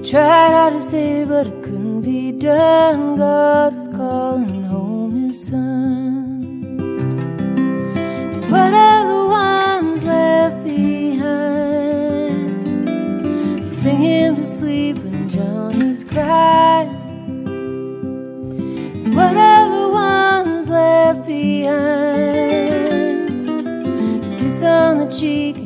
Tried hard to say, but it couldn't be done. God was calling home his son. What are the ones left behind? They sing him to sleep when Johnny's crying. What are the ones left behind? A kiss on the cheek